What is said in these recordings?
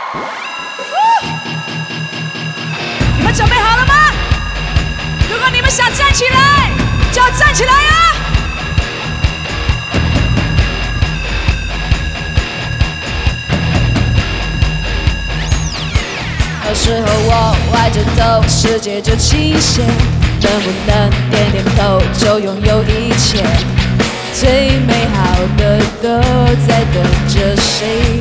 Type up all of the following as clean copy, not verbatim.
你们准备好了吗？如果你们想站起来，就要站起来啊！有时候我歪着头，世界就倾斜，能不能点点头就拥有一切？最美好的都在等着谁？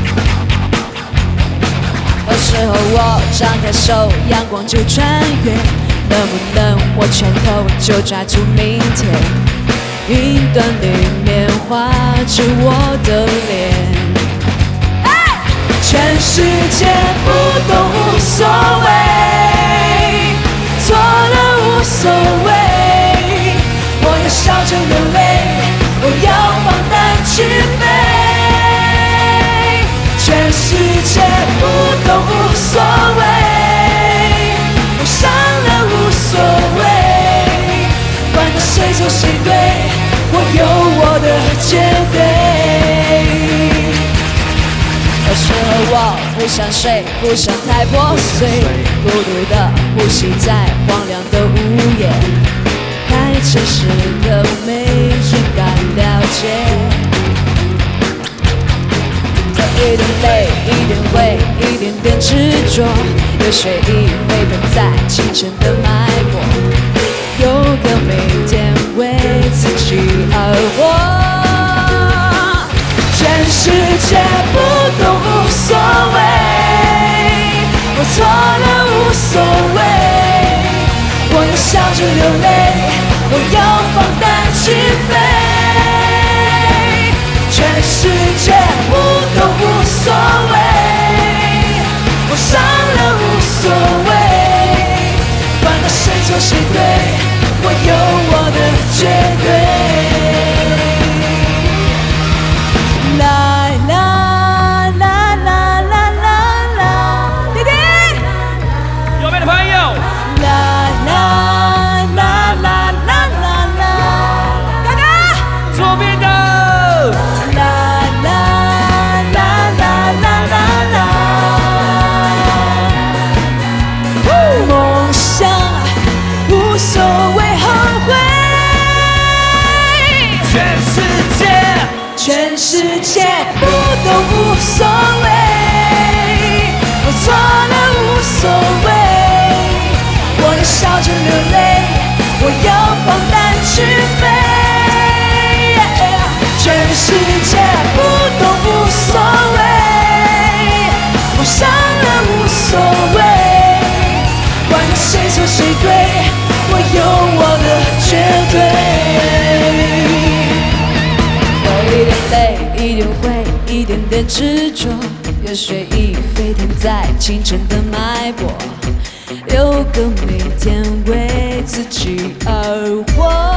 有时候我张开手，阳光就穿越，能不能我拳头就抓住明天？云端里面画着我的脸。全世界不懂无所谓，错了无所谓，我要笑着流泪，我要放胆去飞。全世界不懂无所谓，我伤了无所谓，管他谁错谁对，我有我的绝对。有时候我不想睡，不想太破碎，孤独的呼吸在荒凉的午夜，太城市的没人敢了解。这一点累，一点灰，一点点执着，有血液沸腾在清晨的脉搏，有个每天为自己而活。全世界不懂无所谓，我错了无所谓，我要笑着流泪，我要放胆去飞。全世界不懂无所谓，我伤了无所谓，管他谁错谁对，我有我的绝对。啦啦啦啦啦啦啦，弟弟， 右边的朋友， 啦啦啦啦啦啦啦，哥哥， 左边的， 啦啦啦啦啦啦啦，梦想无所谓后悔，全世界不懂无所谓，我错了无所谓，我要笑着流泪，我要放胆去飞。全世界不懂无所谓，我伤了无所谓，管他谁错谁对，我有我的绝对。一点累，一点灰，一点点执着，有血液沸腾在清晨的脉搏，有个每天为自己而活。